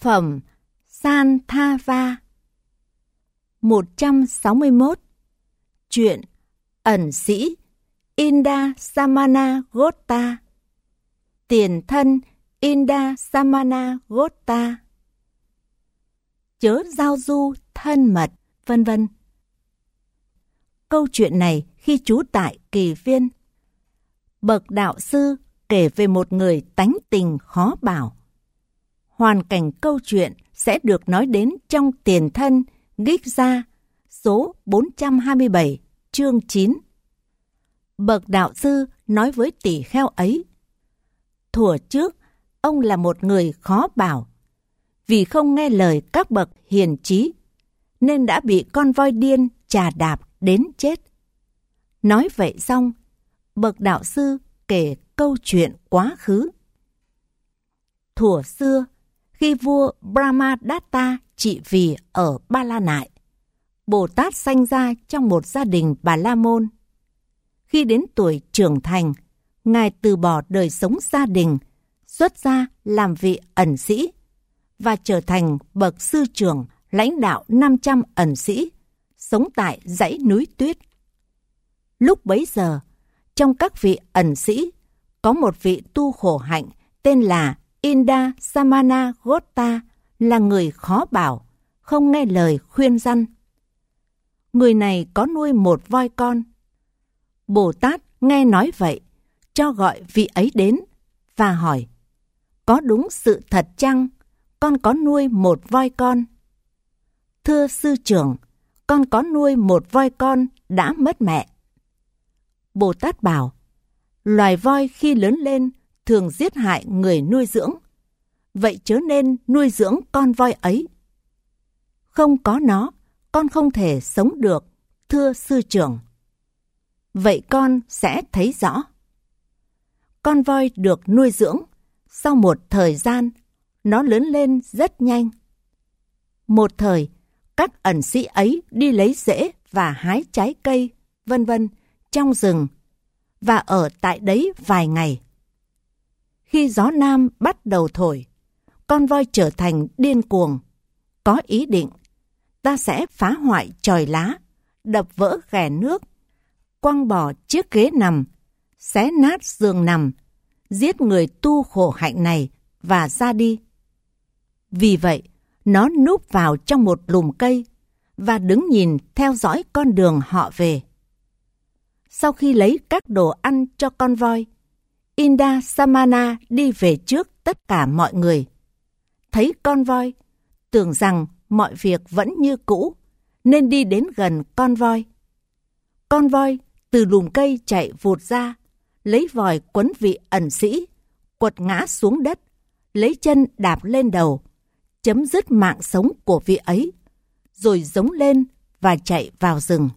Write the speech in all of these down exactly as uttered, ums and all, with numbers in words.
phẩm Santava. một trăm sáu mươi mốt. Chuyện ẩn sĩ Inda Samana-gota. Tiền thân Inda Samana-gota. Chớ giao du thân mật, vân vân. Câu chuyện này khi trú tại Kỳ Viên, bậc đạo sư kể về một người tánh tình khó bảo. Hoàn cảnh câu chuyện sẽ được nói đến trong Tiền thân Gita số bốn trăm hai mươi bảy, chương chín. Bậc đạo sư nói với tỷ kheo ấy: thuở trước, ông là một người khó bảo. Vì không nghe lời các bậc hiền trí, nên đã bị con voi điên chà đạp đến chết. Nói vậy xong, bậc đạo sư kể câu chuyện quá khứ. Thuở xưa, khi vua Brahmadatta trị vì ở Ba La Nại, Bồ Tát sanh ra trong một gia đình Bà La Môn. Khi đến tuổi trưởng thành, Ngài từ bỏ đời sống gia đình, xuất gia làm vị ẩn sĩ và trở thành bậc sư trưởng lãnh đạo năm trăm ẩn sĩ, sống tại dãy núi tuyết. Lúc bấy giờ, trong các vị ẩn sĩ, có một vị tu khổ hạnh tên là Inda Samana-gota, là người khó bảo, không nghe lời khuyên răn. Người này có nuôi một voi con. Bồ Tát nghe nói vậy, cho gọi vị ấy đến và hỏi: có đúng sự thật chăng, con có nuôi một voi con? Thưa sư trưởng, con có nuôi một voi con đã mất mẹ. Bồ Tát bảo: loài voi khi lớn lên thường giết hại người nuôi dưỡng, vậy chớ nên nuôi dưỡng con voi ấy. Không có nó, con không thể sống được, thưa sư trưởng. Vậy con sẽ thấy rõ. Con voi được nuôi dưỡng, sau một thời gian, nó lớn lên rất nhanh. Một thời, các ẩn sĩ ấy đi lấy rễ và hái trái cây, vân vân, trong rừng, và ở tại đấy vài ngày. Khi gió nam bắt đầu thổi, con voi trở thành điên cuồng, có ý định: ta sẽ phá hoại chòi lá, đập vỡ ghè nước, quăng bỏ chiếc ghế nằm, xé nát giường nằm, giết người tu khổ hạnh này và ra đi. Vì vậy, nó núp vào trong một lùm cây và đứng nhìn theo dõi con đường họ về. Sau khi lấy các đồ ăn cho con voi, Inda Samana đi về trước tất cả mọi người. Thấy con voi, tưởng rằng mọi việc vẫn như cũ, nên đi đến gần con voi. Con voi từ lùm cây chạy vụt ra, lấy vòi quấn vị ẩn sĩ, quật ngã xuống đất, lấy chân đạp lên đầu, chấm dứt mạng sống của vị ấy, rồi giống lên và chạy vào rừng.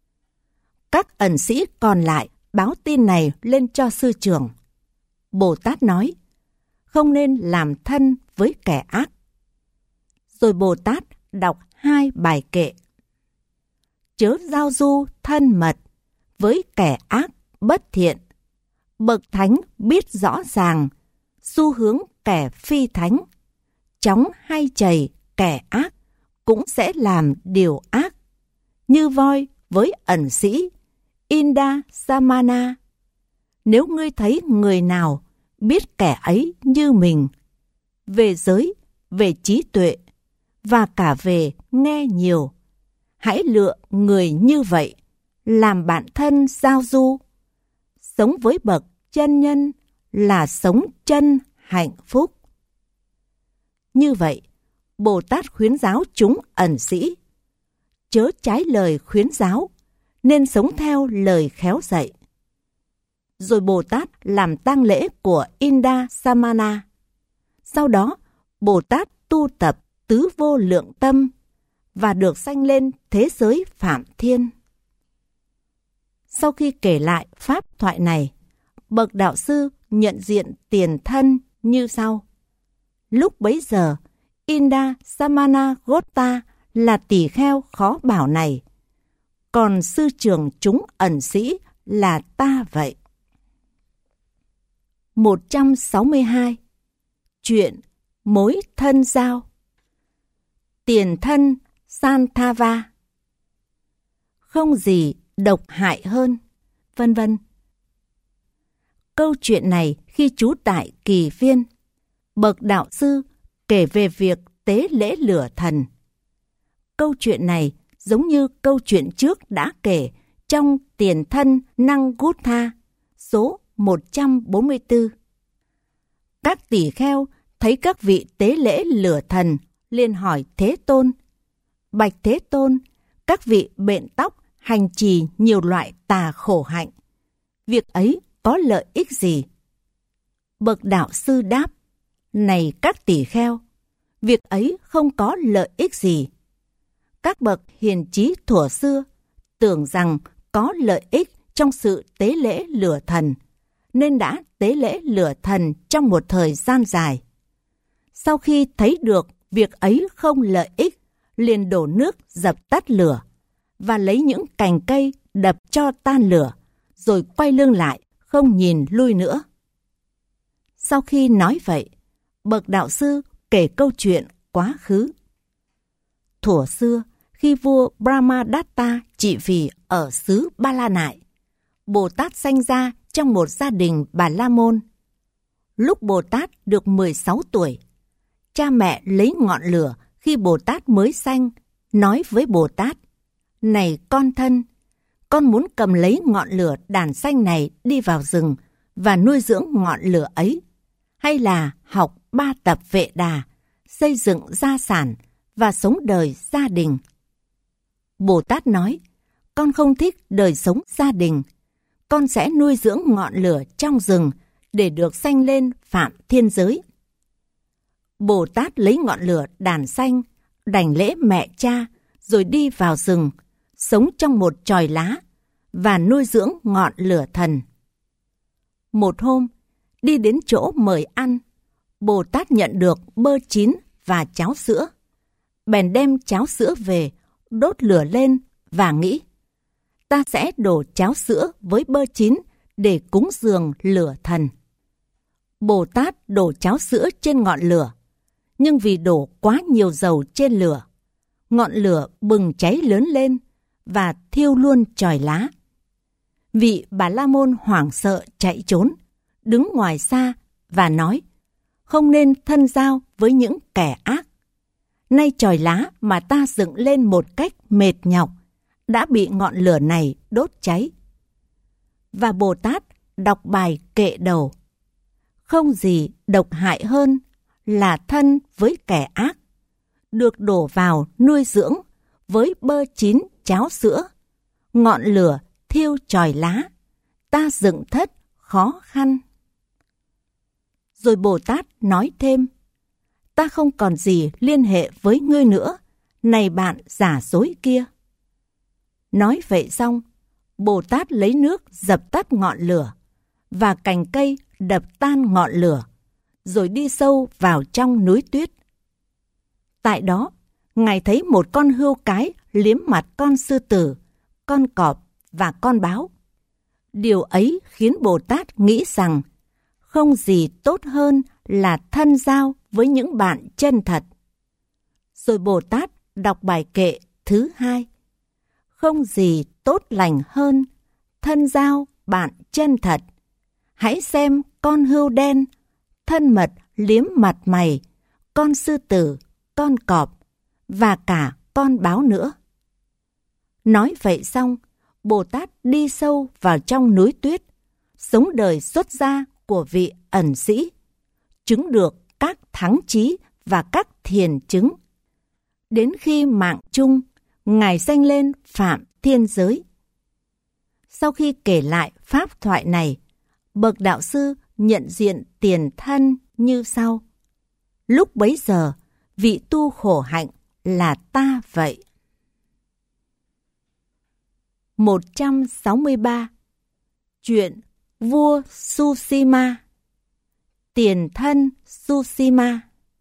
Các ẩn sĩ còn lại báo tin này lên cho sư trưởng. Bồ Tát nói: không nên làm thân với kẻ ác. Rồi Bồ Tát đọc hai bài kệ: chớ giao du thân mật với kẻ ác bất thiện. Bậc thánh biết rõ ràng xu hướng kẻ phi thánh. Chóng hay chày kẻ ác cũng sẽ làm điều ác. Như voi với ẩn sĩ Inda Samana. Nếu ngươi thấy người nào biết kẻ ấy như mình, về giới, về trí tuệ, và cả về nghe nhiều, hãy lựa người như vậy làm bạn thân giao du. Sống với bậc chân nhân là sống chân hạnh phúc. Như vậy, Bồ Tát khuyến giáo chúng ẩn sĩ: chớ trái lời khuyến giáo, nên sống theo lời khéo dạy. Rồi Bồ Tát làm tang lễ của Inda Samana. Sau đó, Bồ Tát tu tập tứ vô lượng tâm và được sanh lên thế giới Phạm Thiên. Sau khi kể lại pháp thoại này, bậc đạo sư nhận diện tiền thân như sau. Lúc bấy giờ, Inda Samana-gota là tỳ kheo khó bảo này, còn sư trưởng chúng ẩn sĩ là ta vậy. một trăm sáu mươi hai. Chuyện mối thân giao. tiền thân Santava. Không gì độc hại hơn, vân vân. Câu chuyện này khi trú tại Kỳ Viên, bậc đạo sư kể về việc tế lễ lửa thần. Câu chuyện này giống như câu chuyện trước đã kể trong Tiền thân Nangutta số một trăm bốn mươi tư. Các tỷ kheo thấy các vị tế lễ lửa thần liền hỏi Thế Tôn: Bạch Thế Tôn, các vị bện tóc hành trì nhiều loại tà khổ hạnh, việc ấy có lợi ích gì? Bậc đạo sư đáp: Này các tỷ kheo, việc ấy không có lợi ích gì. Các bậc hiền trí thuở xưa tưởng rằng có lợi ích trong sự tế lễ lửa thần, nên đã tế lễ lửa thần trong một thời gian dài. Sau khi thấy được việc ấy không lợi ích, liền đổ nước dập tắt lửa và lấy những cành cây đập cho tan lửa, rồi quay lưng lại không nhìn lui nữa. Sau khi nói vậy, bậc đạo sư kể câu chuyện quá khứ. Thuở xưa, khi vua Brahmadatta trị vì ở xứ Ba La Nại, Bồ Tát sanh ra trong một gia đình Bà La Môn. Lúc Bồ Tát được mười sáu tuổi, cha mẹ lấy ngọn lửa khi Bồ Tát mới sanh, nói với Bồ Tát: Này con thân, con muốn cầm lấy ngọn lửa đàn xanh này đi vào rừng và nuôi dưỡng ngọn lửa ấy, hay là học ba tập Vệ Đà, xây dựng gia sản và sống đời gia đình? Bồ Tát nói: Con không thích đời sống gia đình, con sẽ nuôi dưỡng ngọn lửa trong rừng để được sanh lên phạm thiên giới. Bồ Tát lấy ngọn lửa đàn xanh, đảnh lễ mẹ cha, rồi đi vào rừng, sống trong một chòi lá và nuôi dưỡng ngọn lửa thần. Một hôm, đi đến chỗ mời ăn, Bồ Tát nhận được bơ chín và cháo sữa. Bèn đem cháo sữa về, đốt lửa lên và nghĩ: Ta sẽ đổ cháo sữa với bơ chín để cúng dường lửa thần. Bồ Tát đổ cháo sữa trên ngọn lửa, nhưng vì đổ quá nhiều dầu trên lửa, ngọn lửa bừng cháy lớn lên và thiêu luôn chòi lá. Vị Bà La Môn hoảng sợ chạy trốn, đứng ngoài xa và nói: Không nên thân giao với những kẻ ác. Nay chòi lá mà ta dựng lên một cách mệt nhọc đã bị ngọn lửa này đốt cháy. Và Bồ Tát đọc bài kệ đầu: Không gì độc hại hơn là thân với kẻ ác, được đổ vào nuôi dưỡng với bơ chín cháo sữa, ngọn lửa thiêu chòi lá, ta dựng thất khó khăn. Rồi Bồ Tát nói thêm: Ta không còn gì liên hệ với ngươi nữa, này bạn giả dối kia. Nói vậy xong, Bồ Tát lấy nước dập tắt ngọn lửa và cành cây đập tan ngọn lửa, rồi đi sâu vào trong núi tuyết. Tại đó, Ngài thấy một con hươu cái liếm mặt con sư tử, con cọp và con báo. Điều ấy khiến Bồ Tát nghĩ rằng không gì tốt hơn là thân giao với những bạn chân thật. Rồi Bồ Tát đọc bài kệ thứ hai: Không gì tốt lành hơn thân giao bạn chân thật. Hãy xem con hươu đen thân mật liếm mặt mày, con sư tử, con cọp và cả con báo nữa. Nói vậy xong, Bồ Tát đi sâu vào trong núi tuyết, sống đời xuất gia của vị ẩn sĩ, chứng được các thắng trí và các thiền chứng. Đến khi mạng chung, Ngài sanh lên phạm thiên giới. Sau khi kể lại pháp thoại này, bậc đạo sư nhận diện tiền thân như sau: Lúc bấy giờ, vị tu khổ hạnh là ta vậy. một trăm sáu mươi ba. Chuyện vua Susima. Tiền thân Susima.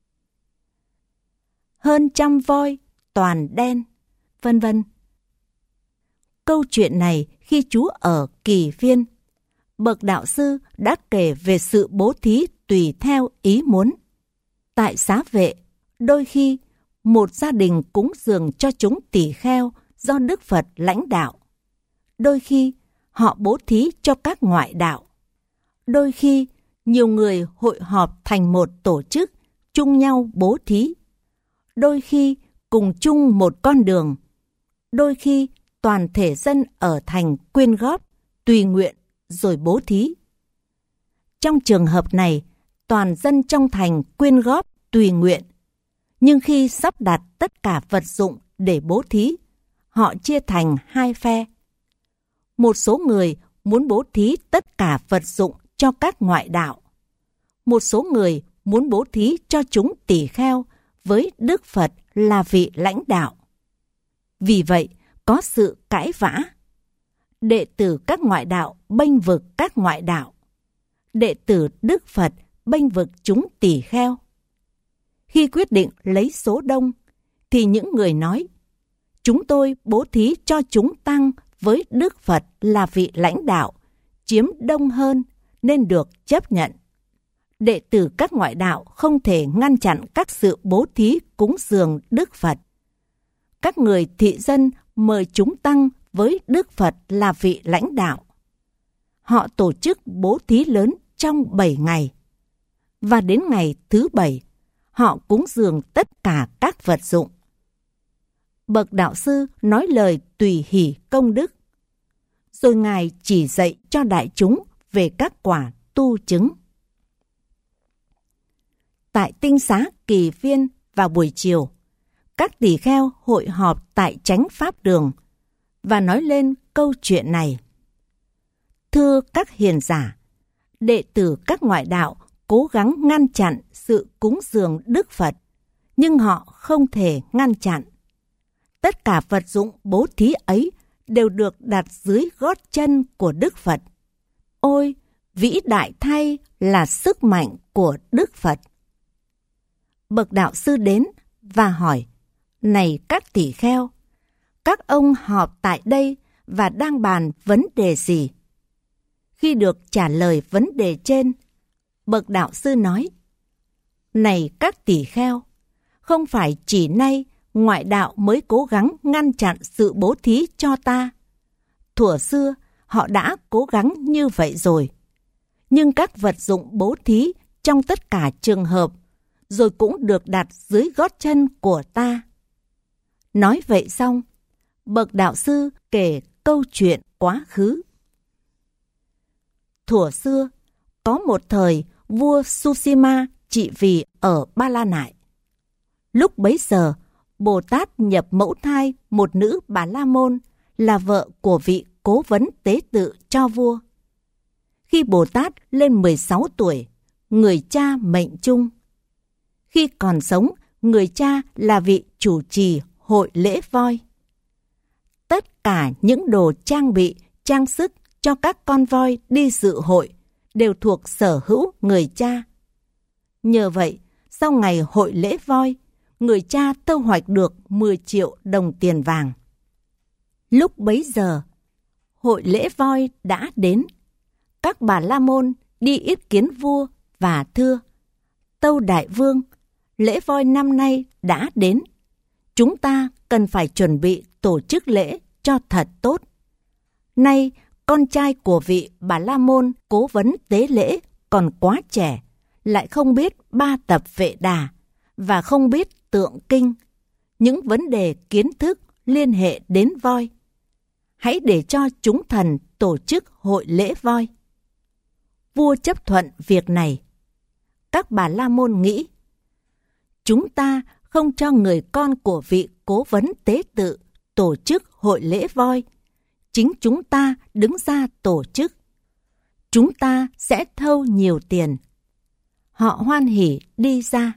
Hơn trăm voi, toàn đen, vân vân. Câu chuyện này khi trú ở Kỳ Viên, bậc đạo sư đã kể về sự bố thí tùy theo ý muốn. Tại Xá Vệ, đôi khi một gia đình cúng dường cho chúng tỳ kheo do Đức Phật lãnh đạo. Đôi khi họ bố thí cho các ngoại đạo. Đôi khi nhiều người hội họp thành một tổ chức, chung nhau bố thí. Đôi khi cùng chung một con đường. Đôi khi toàn thể dân ở thành quyên góp, tùy nguyện rồi bố thí. Trong trường hợp này, toàn dân trong thành quyên góp tùy nguyện. Nhưng khi sắp đặt tất cả vật dụng để bố thí, họ chia thành hai phe. Một số người muốn bố thí tất cả vật dụng cho các ngoại đạo. Một số người muốn bố thí cho chúng tỳ kheo với Đức Phật là vị lãnh đạo. Vì vậy, có sự cãi vã. Đệ tử các ngoại đạo bênh vực các ngoại đạo. Đệ tử Đức Phật bênh vực chúng tỳ kheo. Khi quyết định lấy số đông, thì những người nói, chúng tôi bố thí cho chúng tăng với Đức Phật là vị lãnh đạo, chiếm đông hơn nên được chấp nhận. Đệ tử các ngoại đạo không thể ngăn chặn các sự bố thí cúng dường Đức Phật. Các người thị dân mời chúng tăng với Đức Phật là vị lãnh đạo. Họ tổ chức bố thí lớn trong bảy ngày. Và đến ngày thứ bảy, họ cúng dường tất cả các vật dụng. Bậc đạo sư nói lời tùy hỷ công đức. Rồi Ngài chỉ dạy cho đại chúng về các quả tu chứng. Tại tinh xá Kỳ Viên vào buổi chiều, các tỳ kheo hội họp tại Chánh Pháp Đường và nói lên câu chuyện này. Thưa các hiền giả, đệ tử các ngoại đạo cố gắng ngăn chặn sự cúng dường Đức Phật, nhưng họ không thể ngăn chặn. Tất cả vật dụng bố thí ấy đều được đặt dưới gót chân của Đức Phật. Ôi, vĩ đại thay là sức mạnh của Đức Phật! Bậc đạo sư đến và hỏi, này các tỳ kheo, các ông họp tại đây và đang bàn vấn đề gì? Khi được trả lời vấn đề trên, bậc đạo sư nói, này các tỳ kheo, không phải chỉ nay ngoại đạo mới cố gắng ngăn chặn sự bố thí cho ta. Thuở xưa, họ đã cố gắng như vậy rồi. Nhưng các vật dụng bố thí trong tất cả trường hợp rồi cũng được đặt dưới gót chân của ta. Nói vậy xong, bậc đạo sư kể câu chuyện quá khứ. Thuở xưa, có một thời vua Susima trị vì ở Ba La Nại. Lúc bấy giờ, Bồ Tát nhập mẫu thai một nữ Bà La Môn là vợ của vị cố vấn tế tự cho vua. Khi Bồ Tát lên mười sáu tuổi, người cha mệnh chung. Khi còn sống, người cha là vị chủ trì hội lễ voi. Tất cả những đồ trang bị, trang sức cho các con voi đi dự hội đều thuộc sở hữu người cha. Nhờ vậy, sau ngày hội lễ voi, người cha thu hoạch được mười triệu đồng tiền vàng. Lúc bấy giờ, hội lễ voi đã đến. Các Bà La Môn đi yết kiến vua và thưa, tâu đại vương, lễ voi năm nay đã đến. Chúng ta cần phải chuẩn bị tổ chức lễ cho thật tốt. Nay, con trai của vị Bà La Môn cố vấn tế lễ còn quá trẻ, lại không biết ba tập Vệ Đà và không biết tượng kinh, những vấn đề kiến thức liên hệ đến voi. Hãy để cho chúng thần tổ chức hội lễ voi. Vua chấp thuận việc này. Các Bà La Môn nghĩ, chúng ta không cho người con của vị cố vấn tế tự tổ chức hội lễ voi. Chính chúng ta đứng ra tổ chức. Chúng ta sẽ thâu nhiều tiền. Họ hoan hỉ đi ra.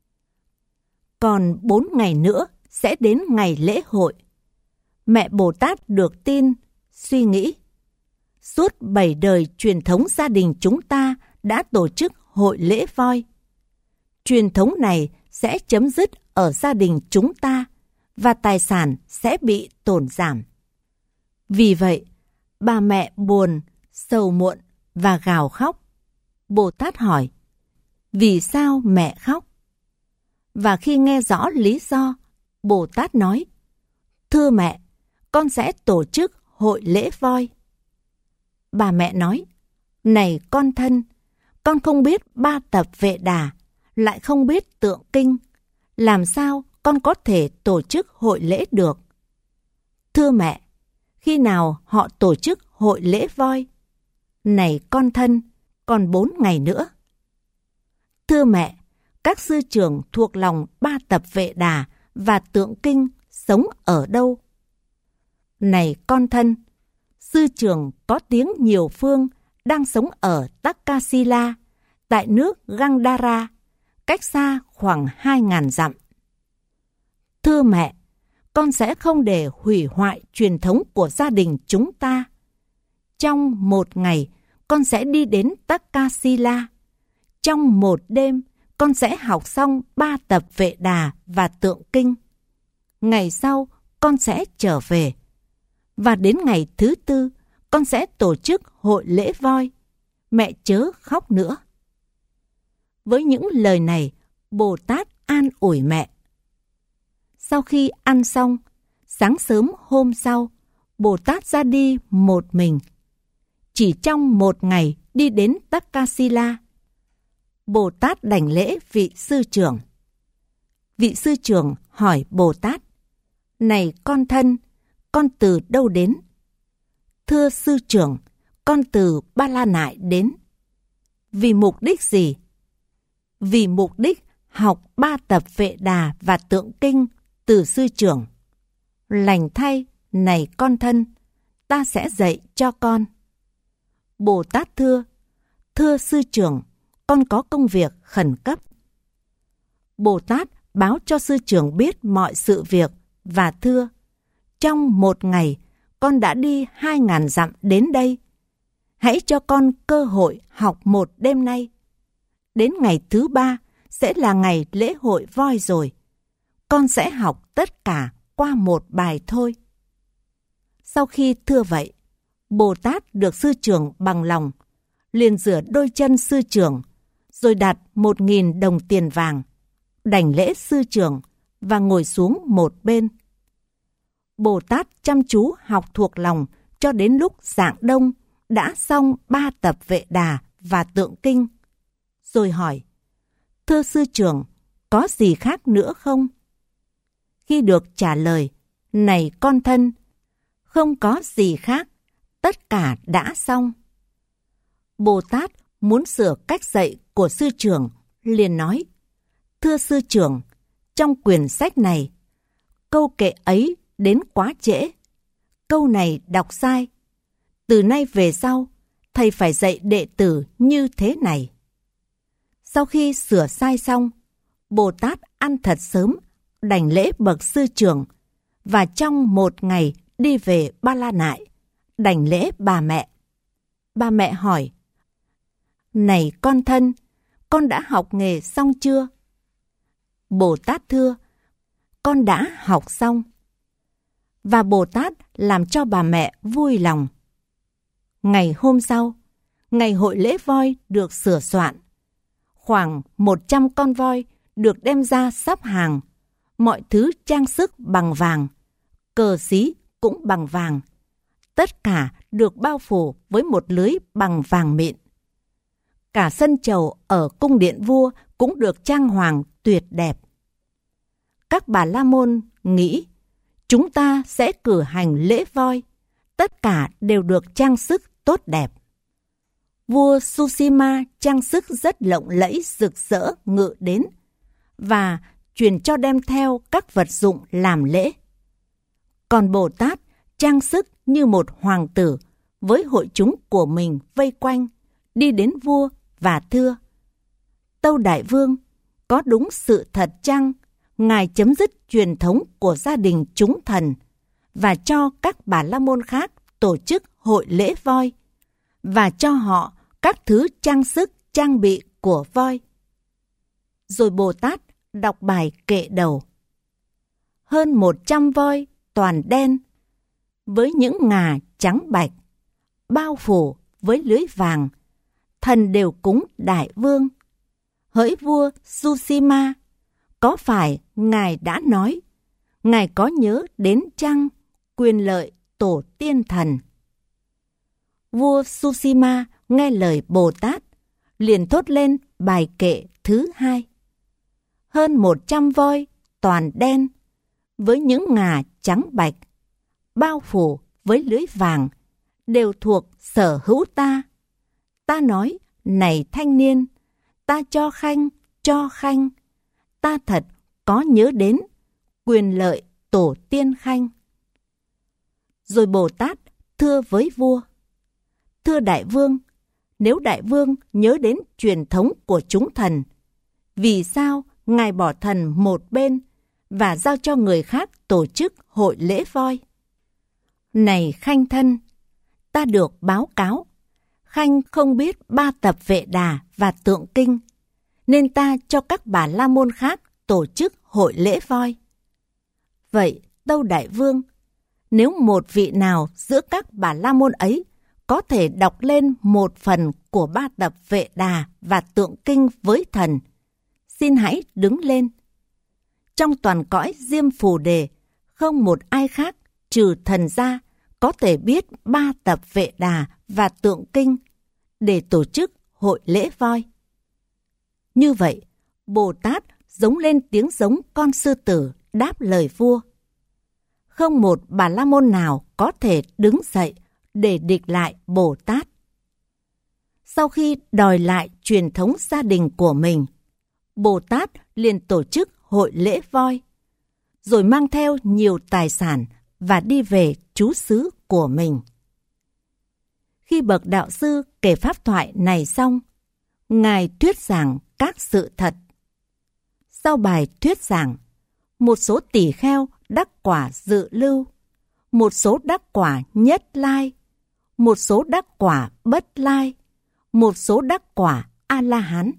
Còn bốn ngày nữa sẽ đến ngày lễ hội. Mẹ Bồ Tát được tin, suy nghĩ. Suốt bảy đời truyền thống gia đình chúng ta đã tổ chức hội lễ voi. Truyền thống này sẽ chấm dứt ở gia đình chúng ta và tài sản sẽ bị tổn giảm. Vì vậy, bà mẹ buồn, sầu muộn và gào khóc. Bồ Tát hỏi, vì sao mẹ khóc? Và khi nghe rõ lý do, Bồ Tát nói, thưa mẹ, con sẽ tổ chức hội lễ voi. Bà mẹ nói, này con thân, con không biết ba tập Vệ Đà, lại không biết tượng kinh, làm sao con có thể tổ chức hội lễ được? Thưa mẹ, khi nào họ tổ chức hội lễ voi? Này con thân, còn bốn ngày nữa. Thưa mẹ, các sư trưởng thuộc lòng ba tập Vệ Đà và tượng kinh sống ở đâu? Này con thân, sư trưởng có tiếng nhiều phương đang sống ở Takasila, tại nước Gandhara, cách xa khoảng hai ngàn dặm. Thưa mẹ, con sẽ không để hủy hoại truyền thống của gia đình chúng ta. Trong một ngày, con sẽ đi đến Takasila. Trong một đêm, con sẽ học xong ba tập Vệ Đà và tượng kinh. Ngày sau, con sẽ trở về. Và đến ngày thứ tư, con sẽ tổ chức hội lễ voi. Mẹ chớ khóc nữa. Với những lời này, Bồ Tát an ủi mẹ. Sau khi ăn xong, sáng sớm hôm sau, Bồ Tát ra đi một mình. Chỉ trong một ngày đi đến Takasila, Bồ Tát đảnh lễ vị sư trưởng. Vị sư trưởng hỏi Bồ Tát, này con thân, con từ đâu đến? Thưa sư trưởng, con từ Ba La Nại đến. Vì mục đích gì? Vì mục đích học ba tập Vệ Đà và tượng kinh từ sư trưởng. Lành thay, này con thân, ta sẽ dạy cho con. Bồ Tát thưa, thưa sư trưởng, con có công việc khẩn cấp. Bồ Tát báo cho sư trưởng biết mọi sự việc và thưa, trong một ngày, con đã đi hai ngàn dặm đến đây. Hãy cho con cơ hội học một đêm nay. Đến ngày thứ ba sẽ là ngày lễ hội voi rồi. Con sẽ học tất cả qua một bài thôi. Sau khi thưa vậy, Bồ Tát được sư trưởng bằng lòng, liền rửa đôi chân sư trưởng, rồi đặt một nghìn đồng tiền vàng, đảnh lễ sư trưởng và ngồi xuống một bên. Bồ Tát chăm chú học thuộc lòng cho đến lúc rạng đông đã xong ba tập Vệ Đà và tượng kinh. Rồi hỏi, thưa sư trưởng, có gì khác nữa không? Khi được trả lời, này con thân, không có gì khác, tất cả đã xong. Bồ Tát muốn sửa cách dạy của sư trưởng, liền nói, thưa sư trưởng, trong quyển sách này, câu kệ ấy đến quá trễ. Câu này đọc sai. Từ nay về sau, thầy phải dạy đệ tử như thế này. Sau khi sửa sai xong, Bồ Tát ăn thật sớm, đảnh lễ bậc sư trưởng, và trong một ngày đi về Ba La Nại, đảnh lễ bà mẹ. Bà mẹ hỏi, này con thân, con đã học nghề xong chưa? Bồ Tát thưa, con đã học xong. Và Bồ Tát làm cho bà mẹ vui lòng. Ngày hôm sau, ngày hội lễ voi được sửa soạn. Khoảng một trăm con voi được đem ra sắp hàng, mọi thứ trang sức bằng vàng, cờ xí cũng bằng vàng. Tất cả được bao phủ với một lưới bằng vàng mịn. Cả sân chầu ở cung điện vua cũng được trang hoàng tuyệt đẹp. Các bà la môn nghĩ, chúng ta sẽ cử hành lễ voi, tất cả đều được trang sức tốt đẹp. Vua Susima trang sức rất lộng lẫy rực rỡ ngự đến, và truyền cho đem theo các vật dụng làm lễ. Còn Bồ Tát trang sức như một hoàng tử, với hội chúng của mình vây quanh, đi đến vua và thưa, tâu đại vương, có đúng sự thật chăng ngài chấm dứt truyền thống của gia đình chúng thần và cho các bà la môn khác tổ chức hội lễ voi và cho họ các thứ trang sức trang bị của voi? Rồi Bồ Tát đọc bài kệ đầu. Hơn một trăm voi toàn đen, với những ngà trắng bạch, bao phủ với lưới vàng, thần đều cúng đại vương. Hỡi vua Susima, có phải Ngài đã nói, Ngài có nhớ đến chăng quyền lợi tổ tiên thần? Vua Susima nghe lời Bồ Tát, liền thốt lên bài kệ thứ hai. Hơn một trăm voi toàn đen, với những ngà trắng bạch, bao phủ với lưới vàng, đều thuộc sở hữu ta. Ta nói, này thanh niên, ta cho khanh, cho khanh, ta thật có nhớ đến quyền lợi tổ tiên khanh. Rồi Bồ Tát thưa với vua, thưa đại vương, nếu đại vương nhớ đến truyền thống của chúng thần, vì sao Ngài bỏ thần một bên và giao cho người khác tổ chức hội lễ voi? Này khanh thân, ta được báo cáo, khanh không biết ba tập Vệ Đà và Tượng Kinh, nên ta cho các Bà La Môn khác tổ chức hội lễ voi. Vậy, tâu đại vương, nếu một vị nào giữa các Bà La Môn ấy có thể đọc lên một phần của ba tập Vệ Đà và Tượng Kinh với thần, xin hãy đứng lên. Trong toàn cõi Diêm Phù Đề, không một ai khác trừ thần ra có thể biết ba tập Vệ Đà và Tượng Kinh để tổ chức hội lễ voi. Như vậy, Bồ Tát giống lên tiếng giống con sư tử đáp lời vua. Không một Bà La Môn nào có thể đứng dậy để địch lại Bồ Tát. Sau khi đòi lại truyền thống gia đình của mình, Bồ Tát liền tổ chức hội lễ voi, rồi mang theo nhiều tài sản và đi về trú xứ của mình. Khi bậc đạo sư kể pháp thoại này xong, Ngài thuyết giảng các sự thật. Sau bài thuyết giảng, một số tỳ kheo đắc quả dự lưu, một số đắc quả nhất lai, một số đắc quả bất lai, một số đắc quả A-la-hán.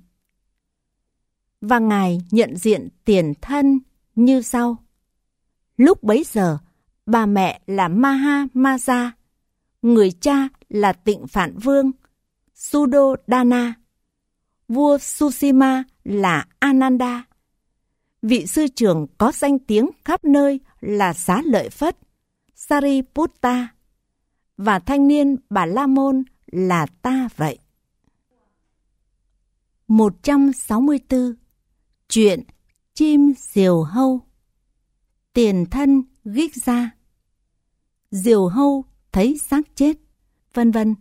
Và Ngài nhận diện tiền thân như sau. Lúc bấy giờ, bà mẹ là Maha Maja, người cha là Tịnh Phạn Vương, Suddhodana, vua Susima là Ananda, vị sư trưởng có danh tiếng khắp nơi là Xá Lợi Phất, Sariputta, và thanh niên Bà La Môn là ta vậy. một trăm sáu mươi tư. Chuyện chim diều hâu. Tiền thân Gích Ra, diều hâu thấy xác chết, vân vân.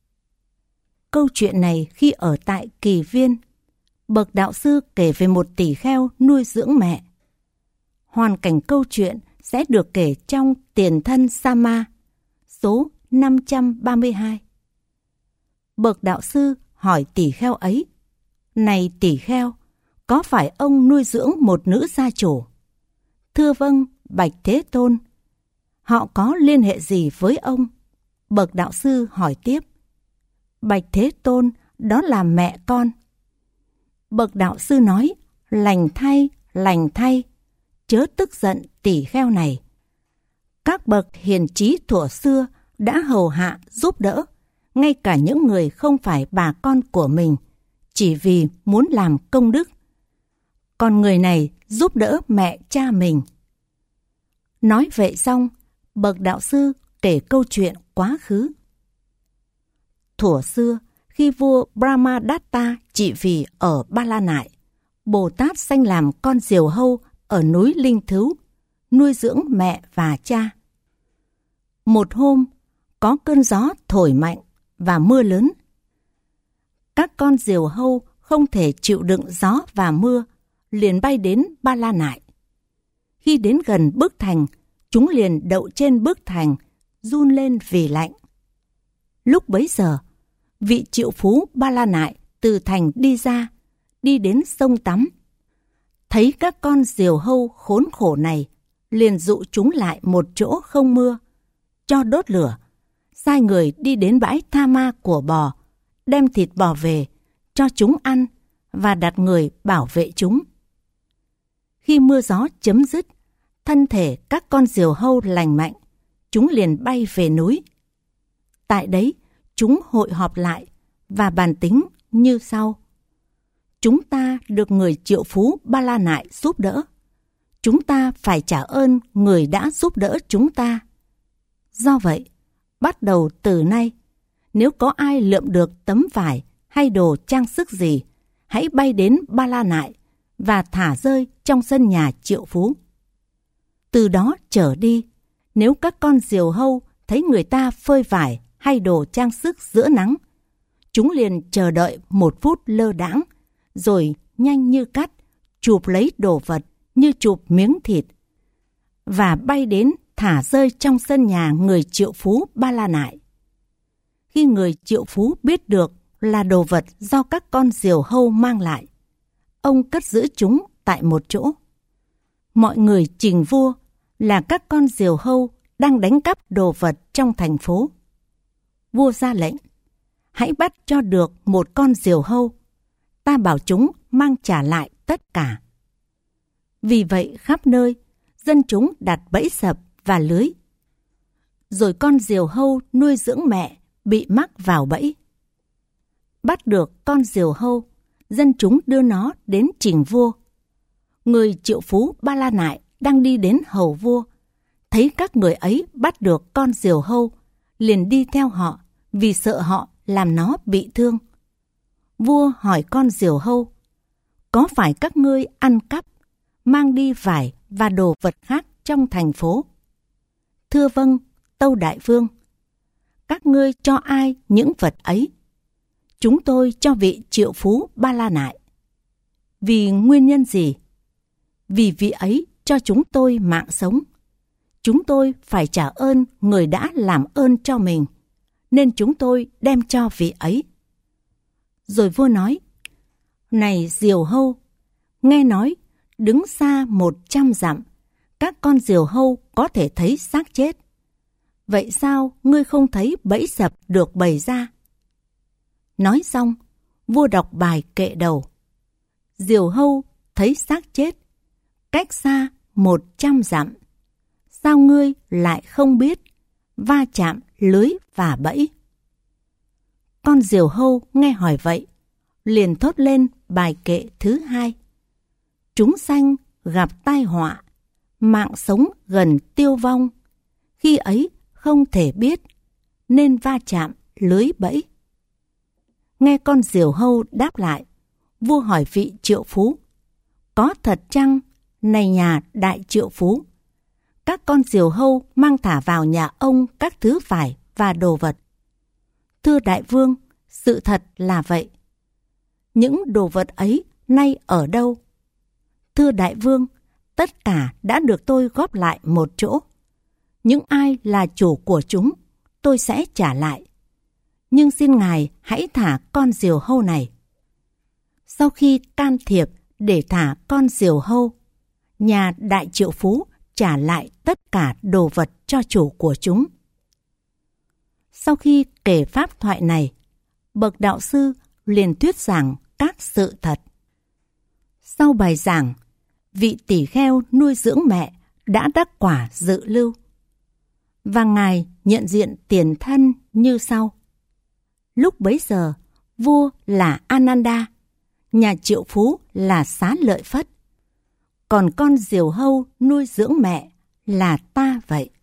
Câu chuyện này khi ở tại Kỳ Viên, bậc đạo sư kể về một tỷ kheo nuôi dưỡng mẹ. Hoàn cảnh câu chuyện sẽ được kể trong Tiền thân Sama, số năm trăm ba mươi hai. Bậc đạo sư hỏi tỷ kheo ấy, này tỷ kheo, có phải ông nuôi dưỡng một nữ gia chủ? Thưa vâng, bạch Thế Tôn. Họ có liên hệ gì với ông? Bậc đạo sư hỏi tiếp, bạch Thế Tôn, đó là mẹ con. Bậc đạo sư nói, lành thay, lành thay, chớ tức giận tỷ kheo này. Các bậc hiền trí thuở xưa đã hầu hạ giúp đỡ, ngay cả những người không phải bà con của mình, chỉ vì muốn làm công đức. Còn người này giúp đỡ mẹ cha mình. Nói vậy xong, bậc đạo sư kể câu chuyện quá khứ. Thuở xưa, khi vua Brahmadatta trị vì ở Ba La Nại, Bồ Tát sanh làm con diều hâu ở núi Linh Thứu, nuôi dưỡng mẹ và cha. Một hôm, có cơn gió thổi mạnh và mưa lớn. Các con diều hâu không thể chịu đựng gió và mưa, liền bay đến Ba La Nại. Khi đến gần bức thành, chúng liền đậu trên bức thành, run lên vì lạnh. Lúc bấy giờ, vị triệu phú Ba La Nại từ thành đi ra, đi đến sông tắm. Thấy các con diều hâu khốn khổ này, liền dụ chúng lại một chỗ không mưa, cho đốt lửa, sai người đi đến bãi tha ma của bò, đem thịt bò về, cho chúng ăn và đặt người bảo vệ chúng. Khi mưa gió chấm dứt, thân thể các con diều hâu lành mạnh, chúng liền bay về núi. Tại đấy, chúng hội họp lại và bàn tính như sau. chúng ta được người triệu phú Ba La Nại giúp đỡ. Chúng ta phải trả ơn người đã giúp đỡ chúng ta. Do vậy, bắt đầu từ nay, nếu có ai lượm được tấm vải hay đồ trang sức gì, hãy bay đến Ba La Nại và thả rơi trong sân nhà triệu phú. Từ đó trở đi, nếu các con diều hâu thấy người ta phơi vải hay đồ trang sức giữa nắng, chúng liền chờ đợi một phút lơ đãng, rồi nhanh như cắt chụp lấy đồ vật như chụp miếng thịt và bay đến thả rơi trong sân nhà người triệu phú Ba La Nại. Khi người triệu phú biết được là đồ vật do các con diều hâu mang lại, ông cất giữ chúng tại một chỗ. Mọi người trình vua là các con diều hâu đang đánh cắp đồ vật trong thành phố. Vua ra lệnh, hãy bắt cho được một con diều hâu, ta bảo chúng mang trả lại tất cả. Vì vậy khắp nơi, dân chúng đặt bẫy sập và lưới. Rồi con diều hâu nuôi dưỡng mẹ bị mắc vào bẫy. Bắt được con diều hâu, dân chúng đưa nó đến trình vua. Người triệu phú Ba La Nại đang đi đến hầu vua, thấy các người ấy bắt được con diều hâu, liền đi theo họ vì sợ họ làm nó bị thương. Vua hỏi con diều hâu, có phải các ngươi ăn cắp, mang đi vải và đồ vật khác trong thành phố? Thưa vâng, tâu đại vương. Các ngươi cho ai những vật ấy? Chúng tôi cho vị triệu phú Ba La Nại. Vì nguyên nhân gì? Vì vị ấy cho chúng tôi mạng sống. Chúng tôi phải trả ơn người đã làm ơn cho mình, nên chúng tôi đem cho vị ấy. Rồi vua nói, này diều hâu, nghe nói đứng xa một trăm dặm, các con diều hâu có thể thấy xác chết. Vậy sao ngươi không thấy bẫy sập được bày ra? Nói xong, vua đọc bài kệ đầu. Diều hâu thấy xác chết, cách xa một trăm dặm. Sao ngươi lại không biết va chạm lưới và bẫy? Con diều hâu nghe hỏi vậy, liền thốt lên bài kệ thứ hai. Chúng sanh gặp tai họa, mạng sống gần tiêu vong. Khi ấy không thể biết, nên va chạm lưới bẫy. Nghe con diều hâu đáp lại, vua hỏi vị triệu phú, có thật chăng, này nhà đại triệu phú? Các con diều hâu mang thả vào nhà ông các thứ vải và đồ vật. Thưa đại vương, sự thật là vậy. Những đồ vật ấy nay ở đâu? Thưa đại vương, tất cả đã được tôi góp lại một chỗ. Những ai là chủ của chúng, tôi sẽ trả lại. Nhưng xin ngài hãy thả con diều hâu này. Sau khi can thiệp để thả con diều hâu, nhà đại triệu phú trả lại tất cả đồ vật cho chủ của chúng. Sau khi kể pháp thoại này, bậc đạo sư liền thuyết giảng các sự thật. Sau bài giảng, vị tỷ kheo nuôi dưỡng mẹ đã đắc quả dự lưu. Và ngài nhận diện tiền thân như sau. Lúc bấy giờ, vua là Ananda, nhà triệu phú là Xá Lợi Phất, còn con diều hâu nuôi dưỡng mẹ là ta vậy.